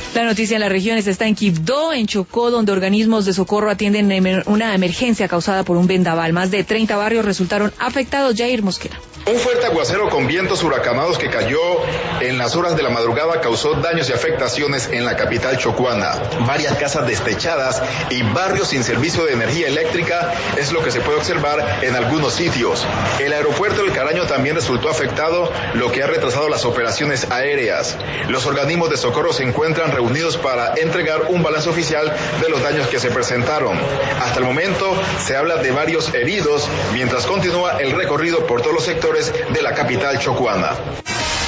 La noticia en las regiones está en Quibdó, en Chocó, donde organismos de socorro atienden una emergencia causada por un vendaval. Más de 30 barrios resultaron afectados. Jair Mosquera. Un fuerte aguacero con vientos huracanados que cayó en las horas de la madrugada causó daños y afectaciones en la capital chocuana. Varias casas destechadas y barrios sin servicio de energía eléctrica es lo que se puede observar en algunos sitios. El aeropuerto del Caraño también resultó afectado, lo que ha retrasado las operaciones aéreas. Los organismos de socorro se encuentran reunidos para entregar un balance oficial de los daños que se presentaron. Hasta el momento se habla de varios heridos, mientras continúa el recorrido por todos los sectores de la capital chocuana.